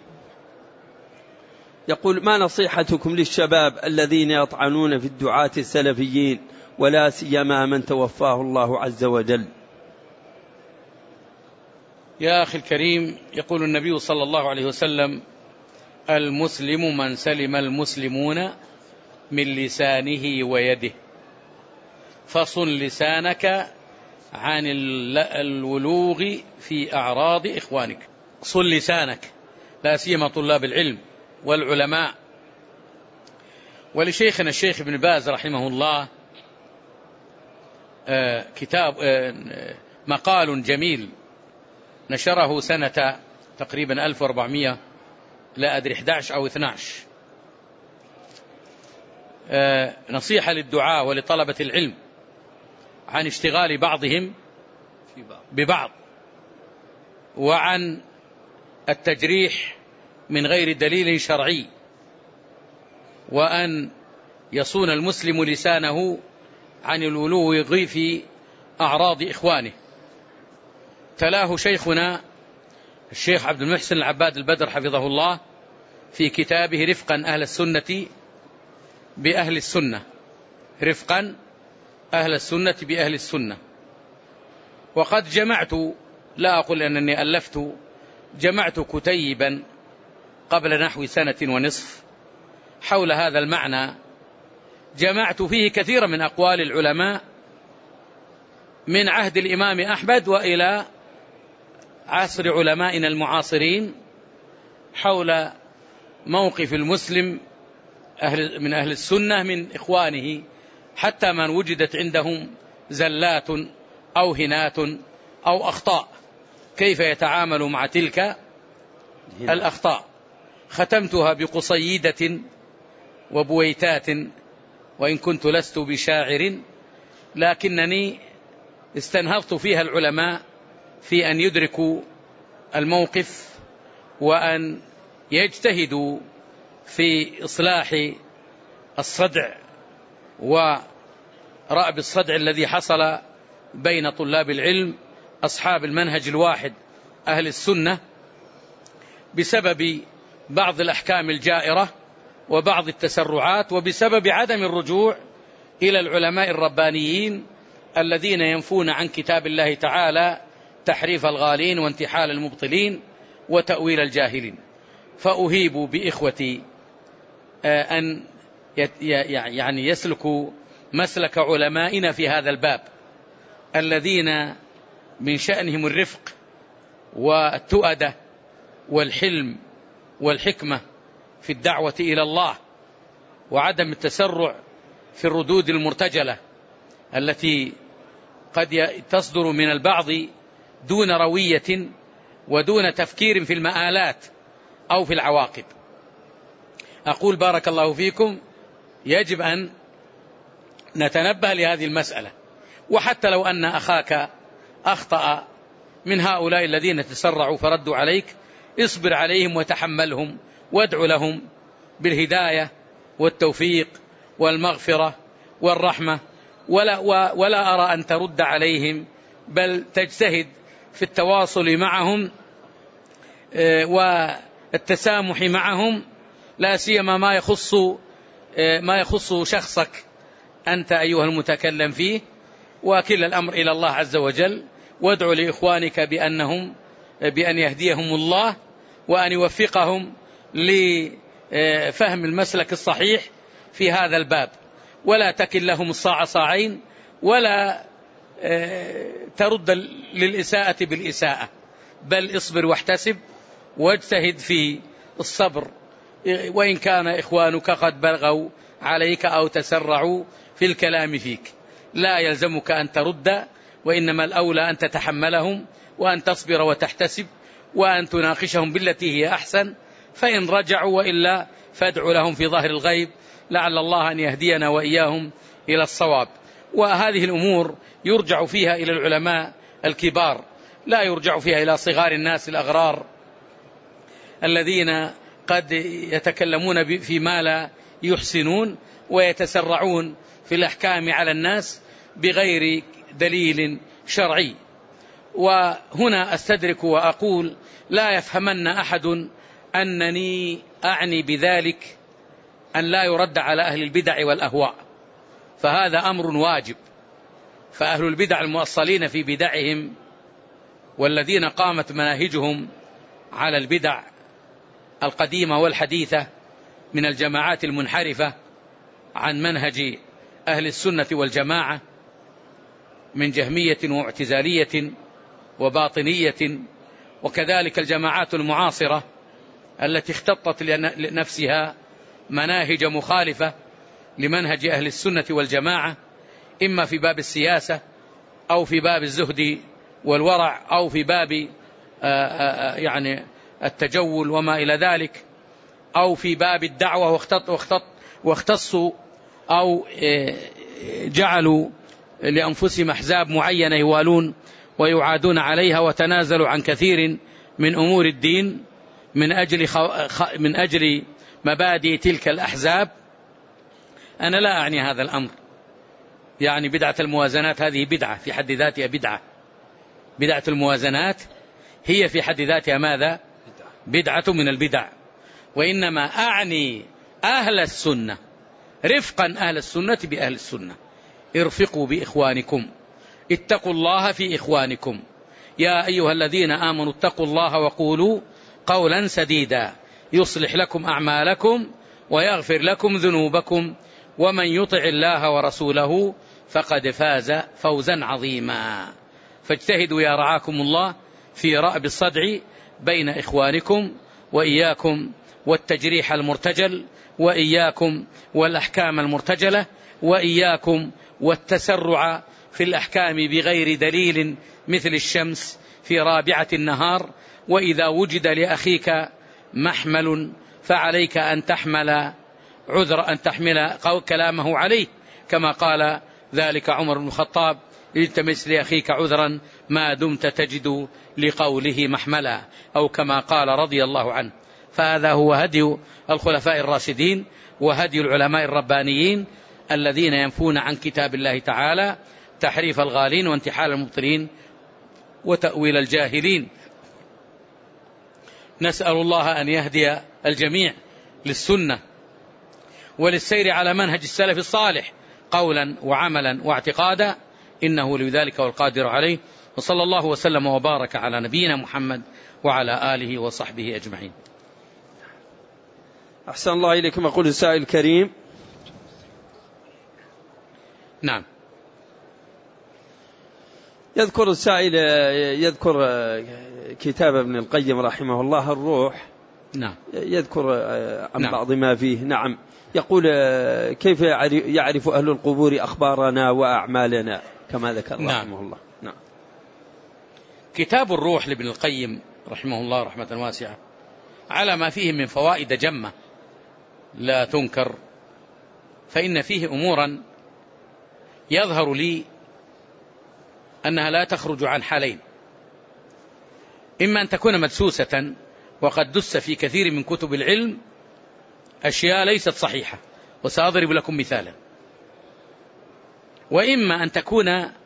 يقول: ما نصيحتكم للشباب الذين يطعنون في الدعاة السلفيين ولا سيما من توفاه الله عز وجل؟ يا أخي الكريم، يقول النبي صلى الله عليه وسلم: المسلم من سلم المسلمون من لسانه ويده، فصن لسانك عن الولوغ في أعراض إخوانك. صن لسانك، لا سيما طلاب العلم والعلماء. ولشيخنا الشيخ ابن باز رحمه الله كتاب مقال جميل نشره سنة تقريبا 1400 لا أدري 11 أو 12، نصيحة للدعاء ولطلبة العلم عن اشتغال بعضهم ببعض، وعن التجريح من غير دليل شرعي، وأن يصون المسلم لسانه عن الولو في أعراض إخوانه. تلاه شيخنا الشيخ عبد المحسن العباد البدر حفظه الله في كتابه رفقا أهل السنة بأهل السنة، رفقا أهل السنة بأهل السنة. وقد جمعت، لا أقول أنني ألفت، جمعت كتيبا قبل نحو 1.5 سنة حول هذا المعنى، جمعت فيه كثيرا من أقوال العلماء من عهد الإمام أحمد وإلى عصر علمائنا المعاصرين حول موقف المسلم من أهل السنة من إخوانه، حتى من وجدت عندهم زلات أو هنات أو أخطاء، كيف يتعامل مع تلك الأخطاء. ختمتها بقصيدة وبويتات، وإن كنت لست بشاعر، لكنني استنهضت فيها العلماء في أن يدركوا الموقف وأن يجتهدوا في إصلاح الصدع ورأب الصدع الذي حصل بين طلاب العلم أصحاب المنهج الواحد أهل السنة بسبب بعض الأحكام الجائرة وبعض التسرعات، وبسبب عدم الرجوع إلى العلماء الربانيين الذين ينفون عن كتاب الله تعالى تحريف الغالين وانتحال المبطلين وتأويل الجاهلين. فأهيب بإخوتي أن يعني يسلكوا مسلك علمائنا في هذا الباب، الذين من شأنهم الرفق والتؤدة والحلم والحكمة في الدعوة إلى الله، وعدم التسرع في الردود المرتجلة التي قد تصدر من البعض دون روية ودون تفكير في المآلات أو في العواقب. أقول بارك الله فيكم، يجب أن نتنبه لهذه المسألة، وحتى لو أن أخاك أخطأ من هؤلاء الذين تسرعوا فردوا عليك، اصبر عليهم وتحملهم وادعو لهم بالهداية والتوفيق والمغفرة والرحمة، ولا أرى أن ترد عليهم، بل تجتهد في التواصل معهم والتسامح معهم، لا سيما ما يخص شخصك أنت أيها المتكلم فيه، وكل الأمر إلى الله عز وجل، وادعو لإخوانك بأن يهديهم الله وأن يوفقهم لفهم المسلك الصحيح في هذا الباب، ولا تكل لهم الصاع صاعين، ولا ترد للإساءة بالإساءة، بل اصبر واحتسب واجتهد في الصبر، وإن كان إخوانك قد بلغوا عليك أو تسرعوا في الكلام فيك. لا يلزمك أن ترد، وإنما الأولى أن تتحملهم وأن تصبر وتحتسب وأن تناقشهم بالتي هي أحسن، فإن رجعوا وإلا فادع لهم في ظهر الغيب لعل الله أن يهدينا وإياهم إلى الصواب. وهذه الأمور يرجع فيها إلى العلماء الكبار، لا يرجع فيها إلى صغار الناس الأغرار الذين قد يتكلمون فيما لا يحسنون ويتسرعون في الأحكام على الناس بغير دليل شرعي. وهنا أستدرك وأقول لا يفهمن أحد أنني أعني بذلك أن لا يرد على أهل البدع والأهواء، فهذا أمر واجب. فأهل البدع المؤصلين في بدعهم والذين قامت مناهجهم على البدع القديمة والحديثة من الجماعات المنحرفة عن منهج أهل السنة والجماعة من جهمية واعتزالية وباطنية، وكذلك الجماعات المعاصرة التي اختطت لنفسها مناهج مخالفة لمنهج أهل السنة والجماعة، إما في باب السياسة أو في باب الزهد والورع أو في باب يعني التجول وما إلى ذلك، أو في باب الدعوة واختصوا أو جعلوا لأنفسهم أحزاب معينة يوالون ويعادون عليها، وتنازلوا عن كثير من أمور الدين من أجل مبادئ تلك الأحزاب. أنا لا أعني هذا الأمر، يعني بدعة الموازنات هذه بدعة في حد ذاتها بدعة. بدعة الموازنات هي في حد ذاتها ماذا؟ بدعة من البدع. وإنما أعني أهل السنة رفقا أهل السنة بأهل السنة. ارفقوا بإخوانكم، اتقوا الله في إخوانكم، يا أيها الذين آمنوا اتقوا الله وقولوا قولا سديدا يصلح لكم أعمالكم ويغفر لكم ذنوبكم ومن يطع الله ورسوله فقد فاز فوزا عظيما. فاجتهدوا يا رعاكم الله في رأب الصدع بين إخوانكم، وإياكم والتجريح المرتجل، وإياكم والأحكام المرتجلة، وإياكم والتسرع في الأحكام بغير دليل مثل الشمس في رابعة النهار. وإذا وجد لأخيك محمل فعليك أن تحمل كلامه عليه، كما قال ذلك عمر بن الخطاب: التمس لأخيك عذرا ما دمت تجد لقوله محملا، أو كما قال رضي الله عنه. فهذا هو هدي الخلفاء الراشدين وهدي العلماء الربانيين الذين ينفون عن كتاب الله تعالى تحريف الغالين وانتحال المبطلين وتأويل الجاهلين. نسأل الله أن يهدي الجميع للسنة وللسير على منهج السلف الصالح قولا وعملا واعتقادا، إنه لذلك والقادر عليه. وصلى الله وسلم وبارك على نبينا محمد وعلى آله وصحبه أجمعين. أحسن الله إليكم. يقول السائل الكريم: نعم. يذكر السائل كتاب ابن القيم رحمه الله الروح. نعم. يذكر عن بعض ما فيه. نعم. يقول: كيف يعرف أهل القبور أخبارنا وأعمالنا كما ذكر رحمه الله. نعم. كتاب الروح لابن القيم رحمه الله رحمة واسعة على ما فيه من فوائد جمة لا تنكر، فإن فيه أمورا يظهر لي أنها لا تخرج عن حالين: إما أن تكون مدسوسة وقد دس في كثير من كتب العلم أشياء ليست صحيحة، وسأضرب لكم مثالا، وإما أن تكون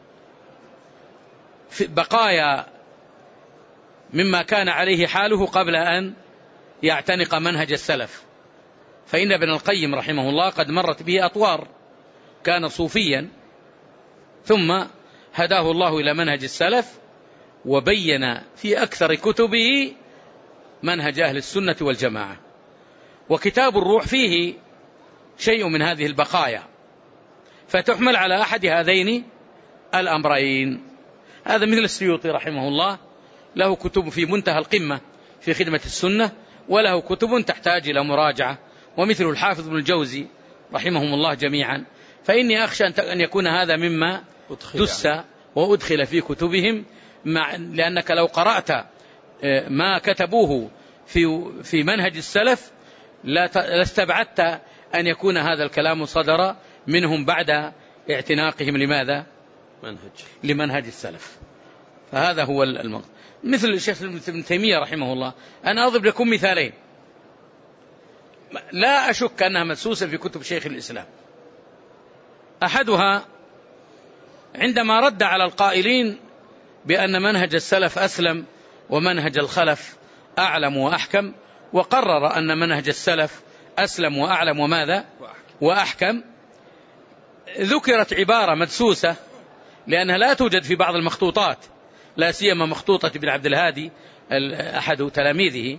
في بقايا مما كان عليه حاله قبل أن يعتنق منهج السلف. فإن ابن القيم رحمه الله قد مرت به أطوار، كان صوفيا ثم هداه الله إلى منهج السلف وبين في أكثر كتبه منهج أهل السنة والجماعة. وكتاب الروح فيه شيء من هذه البقايا، فتحمل على أحد هذين الأمرين. هذا مثل السيوطي رحمه الله، له كتب في منتهى القمة في خدمة السنة، وله كتب تحتاج إلى مراجعة، ومثل الحافظ ابن الجوزي رحمهم الله جميعا. فإني أخشى أن يكون هذا مما دس وأدخل في كتبهم، لأنك لو قرأت ما كتبوه في منهج السلف لاستبعدت أن يكون هذا الكلام صدر منهم بعد اعتناقهم لماذا؟ لمنهج السلف. فهذا هو المقصد. مثل الشيخ ابن تيمية رحمه الله، أنا أضرب لكم مثالين لا أشك أنها مدسوسة في كتب شيخ الإسلام. أحدها عندما رد على القائلين بأن منهج السلف أسلم ومنهج الخلف أعلم وأحكم، وقرر أن منهج السلف أسلم وأعلم وماذا؟ وأحكم. ذكرت عبارة مدسوسة لأنها لا توجد في بعض المخطوطات، لا سيما مخطوطة ابن عبد الهادي أحد تلاميذه.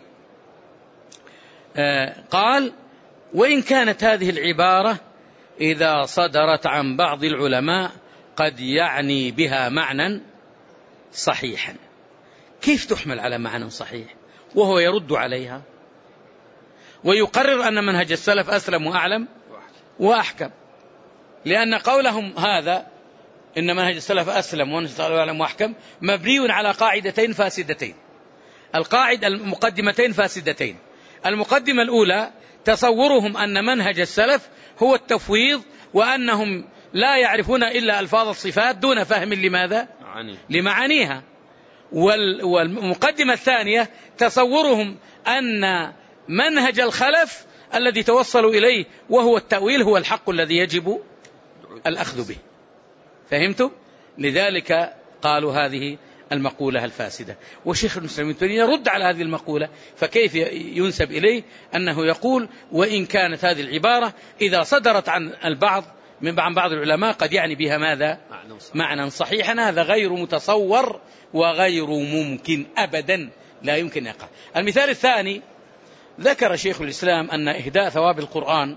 قال: وإن كانت هذه العبارة إذا صدرت عن بعض العلماء قد يعني بها معنى صحيحا. كيف تحمل على معنى صحيح وهو يرد عليها ويقرر أن منهج السلف أسلم وأعلم وأحكم؟ لأن قولهم هذا إن منهج السلف أسلم ومنهج السلف أعلم وأحكم مبني على قاعدتين فاسدتين. المقدمتين فاسدتين. المقدمة الأولى تصورهم أن منهج السلف هو التفويض، وأنهم لا يعرفون إلا ألفاظ الصفات دون فهم لماذا؟ لمعانيها. والمقدمة الثانية تصورهم أن منهج الخلف الذي توصلوا إليه وهو التأويل هو الحق الذي يجب الأخذ به. فهمتم؟ لذلك قالوا هذه المقولة الفاسدة. وشيخ المسلمين ابن تيمية يرد على هذه المقولة، فكيف ينسب إليه أنه يقول وإن كانت هذه العبارة إذا صدرت عن بعض العلماء قد يعني بها ماذا؟ معنى صحيحا. هذا غير متصور وغير ممكن أبدا، لا يمكن يقع. المثال الثاني، ذكر شيخ الإسلام أن إهداء ثواب القرآن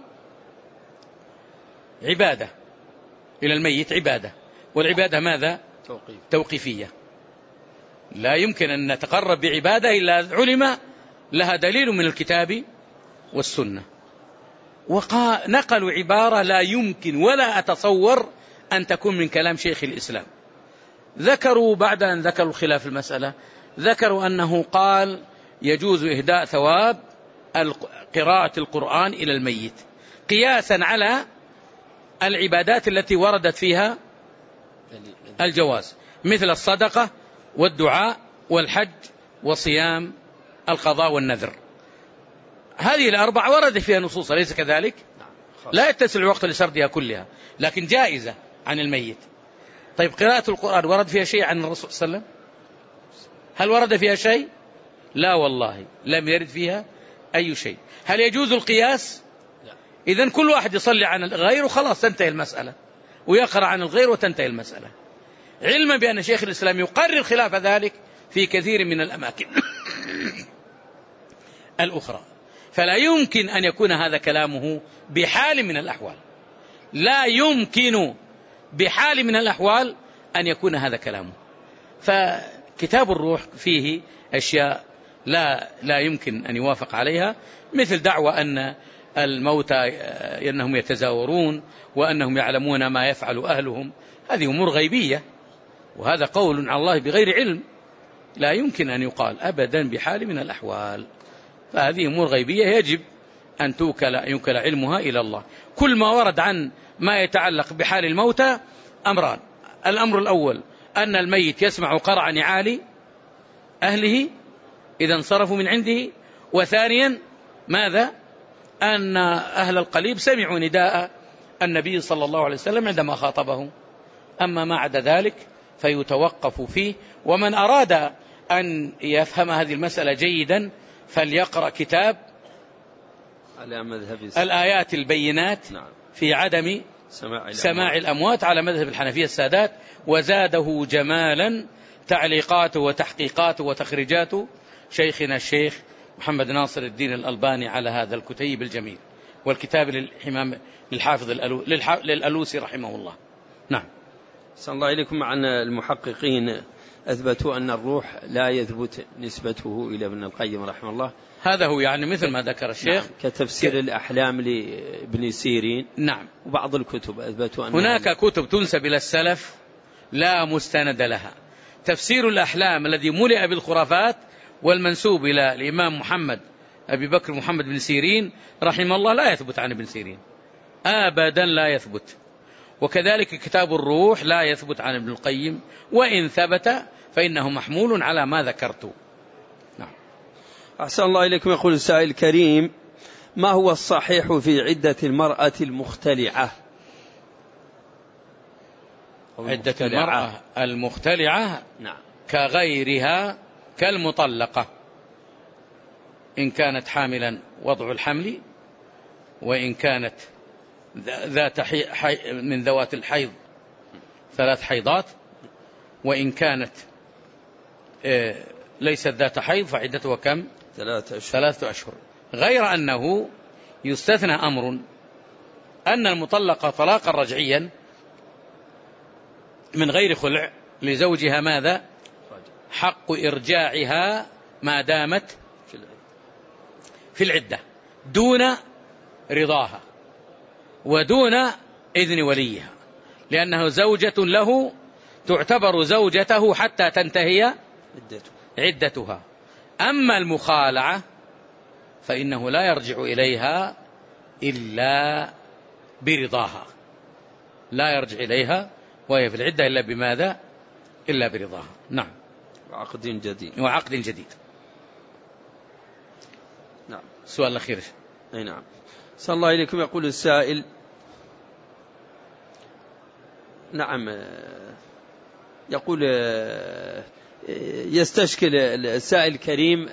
عبادة إلى الميت، عبادة، والعبادة ماذا؟ توقيفية. لا يمكن أن نتقرب بعبادة إلا علم لها دليل من الكتاب والسنة. ونقلوا عبارة لا يمكن ولا أتصور أن تكون من كلام شيخ الإسلام. ذكروا بعد أن ذكروا خلاف المسألة، ذكروا أنه قال يجوز إهداء ثواب قراءة القرآن إلى الميت قياسا على العبادات التي وردت فيها الجواز، مثل الصدقة والدعاء والحج وصيام القضاء والنذر. هذه الأربع وردت فيها نصوص، أليس كذلك؟ لا يتسع الوقت لسردها كلها، لكن جائزة عن الميت. طيب قراءة القرآن ورد فيها شيء عن الرسول صلى الله عليه وسلم؟ هل ورد فيها شيء؟ لا والله، لم يرد فيها أي شيء. هل يجوز القياس؟ إذن كل واحد يصلي عن الغير وخلاص تنتهي المسألة، ويقرأ عن الغير وتنتهي المسألة، علما بأن شيخ الإسلام يقرر خلاف ذلك في كثير من الأماكن الأخرى. فلا يمكن أن يكون هذا كلامه بحال من الأحوال، لا يمكن بحال من الأحوال أن يكون هذا كلامه. فكتاب الروح فيه أشياء لا يمكن أن يوافق عليها، مثل دعوة أن الموتى أنهم يتزاورون وأنهم يعلمون ما يفعل أهلهم. هذه أمور غيبية، وهذا قول على الله بغير علم، لا يمكن أن يقال أبدا بحال من الأحوال. فهذه أمور غيبية يجب أن يوكل علمها إلى الله. كل ما ورد عن ما يتعلق بحال الموتى أمران: الأمر الأول أن الميت يسمع قرع نعال أهله إذا انصرفوا من عنده، وثانيا ماذا؟ أن أهل القليب سمعوا نداء النبي صلى الله عليه وسلم عندما خاطبهم. أما ما عدا ذلك فيتوقف فيه. ومن أراد أن يفهم هذه المسألة جيدا فليقرأ كتاب الآيات البينات في عدم سماع الأموات على مذهب الحنفية السادات، وزاده جمالا تعليقاته وتحقيقاته وتخريجاته شيخنا الشيخ محمد ناصر الدين الألباني على هذا الكتيب الجميل، والكتاب للحافظ للألوسي رحمه الله. نعم. صلى الله عليكم. مع أن المحققين أثبتوا أن الروح لا يثبت نسبته إلى ابن القيم رحمه الله. هذا هو يعني مثل ما ذكر الشيخ. نعم. كتفسير الأحلام لابن سيرين. نعم. وبعض الكتب أثبتوا أن هناك كتب تنسب إلى السلف لا مستند لها. تفسير الأحلام الذي ملئ بالخرافات والمنسوب إلى الإمام محمد أبي بكر محمد بن سيرين رحمه الله لا يثبت عن ابن سيرين أبدا، لا يثبت. وكذلك كتاب الروح لا يثبت عن ابن القيم، وإن ثبت فإنه محمول على ما ذكرت. نعم. أحسن الله إليكم. يقول السائل الكريم: ما هو الصحيح في عدة المرأة المختلعة؟ عدة المرأة المختلعة نعم. كغيرها كالمطلقة، إن كانت حاملا وضع الحمل، وإن كانت ذات من ذوات الحيض 3 حيضات، وإن كانت ليست ذات حيض فعدتها كم؟ 3 أشهر. غير أنه يستثنى أمر، أن المطلقة طلاقا رجعيا من غير خلع لزوجها ماذا؟ حق إرجاعها ما دامت في العدة دون رضاها ودون إذن وليها، لأنه زوجة له تعتبر زوجته حتى تنتهي عدتها. أما المخالعة فإنه لا يرجع إليها إلا برضاها، لا يرجع إليها وهي في العدة إلا بماذا؟ إلا برضاها. نعم. وعقد جديد. نعم. السؤال الأخير. أي نعم. صلى الله عليكم. يقول السائل: نعم، يقول يستشكل السائل الكريم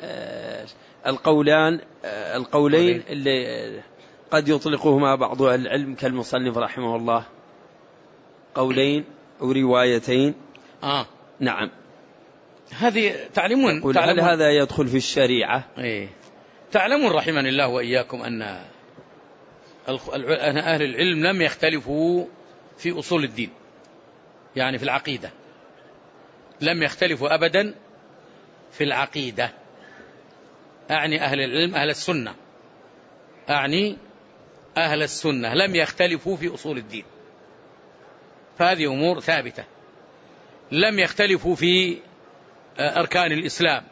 القولين اللي قد يطلقهما بعض أهل العلم كالمصنف رحمه الله، قولين أو روايتين. نعم. هذه تعلمون هل هذا يدخل في الشريعة؟ تعلمون رحمني الله وإياكم أن أهل العلم لم يختلفوا في أصول الدين، يعني في العقيدة لم يختلفوا أبدا في العقيدة. أعني أهل العلم أهل السنة، أعني أهل السنة لم يختلفوا في أصول الدين، فهذه أمور ثابتة. لم يختلفوا في أركان الإسلام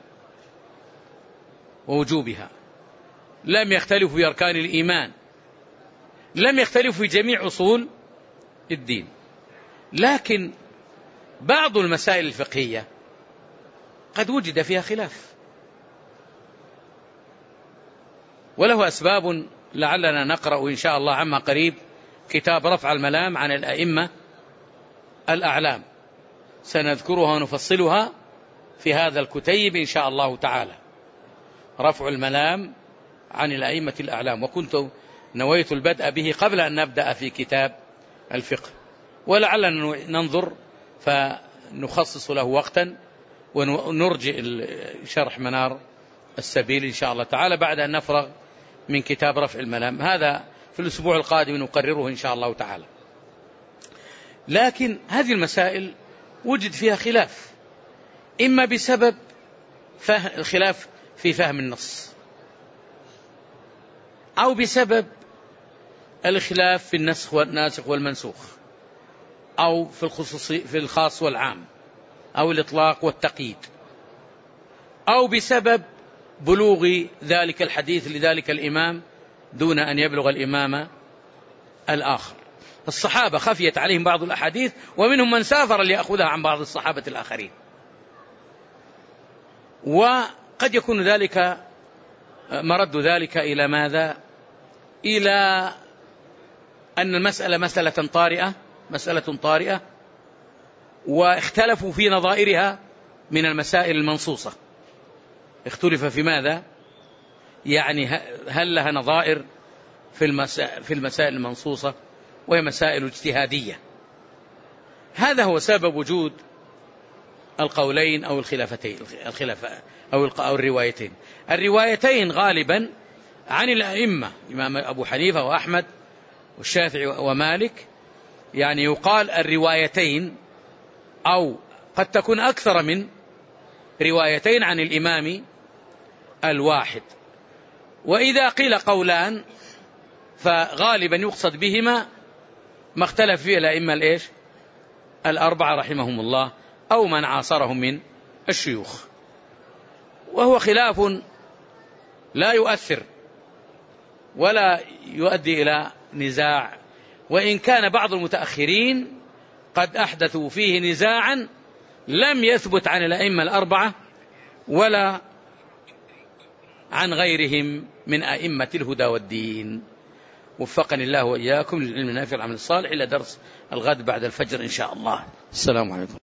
ووجوبها، لم يختلفوا في أركان الإيمان، لم يختلفوا في جميع أصول الدين. لكن بعض المسائل الفقهية قد وجد فيها خلاف، وله أسباب لعلنا نقرأ إن شاء الله عما قريب كتاب رفع الملام عن الأئمة الأعلام، سنذكرها ونفصلها في هذا الكتيب إن شاء الله تعالى، رفع الملام عن الأئمة الأعلام، وكنت نويت البدء به قبل أن نبدأ في كتاب الفقه، ولعلنا ننظر فنخصص له وقتا ونرجع شرح منار السبيل إن شاء الله تعالى بعد أن نفرغ من كتاب رفع الملام. هذا في الأسبوع القادم نقرره إن شاء الله تعالى. لكن هذه المسائل وجد فيها خلاف، إما بسبب الخلاف في فهم النص، أو بسبب الخلاف في الناسخ والمنسوخ، أو في الخاص والعام، أو الإطلاق والتقييد، أو بسبب بلوغ ذلك الحديث لذلك الإمام دون أن يبلغ الإمام الآخر. الصحابة خفيت عليهم بعض الأحاديث، ومنهم من سافر ليأخذها عن بعض الصحابة الآخرين، وقد يكون ذلك مرد ذلك إلى ماذا؟ إلى أن المسألة مسألة طارئة، واختلفوا في نظائرها من المسائل المنصوصة. اختلف في ماذا؟ يعني هل لها نظائر في المسائل المنصوصة، وهي مسائل اجتهادية. هذا هو سبب وجود القولين أو أو الروايتين. الروايتين غالبا عن الأئمة إمام أبو حنيفة وأحمد والشافعي ومالك، يعني يقال الروايتين، أو قد تكون أكثر من روايتين عن الإمام الواحد. وإذا قيل قولان فغالبا يقصد بهما ما اختلف فيه الأئمة الأربعة رحمهم الله، أو من عاصرهم من الشيوخ، وهو خلاف لا يؤثر ولا يؤدي إلى نزاع، وإن كان بعض المتأخرين قد أحدثوا فيه نزاعا لم يثبت عن الأئمة الأربعة ولا عن غيرهم من أئمة الهدى والدين. وفقني الله وإياكم للعلم النافع والعمل الصالح. إلى درس الغد بعد الفجر إن شاء الله. السلام عليكم.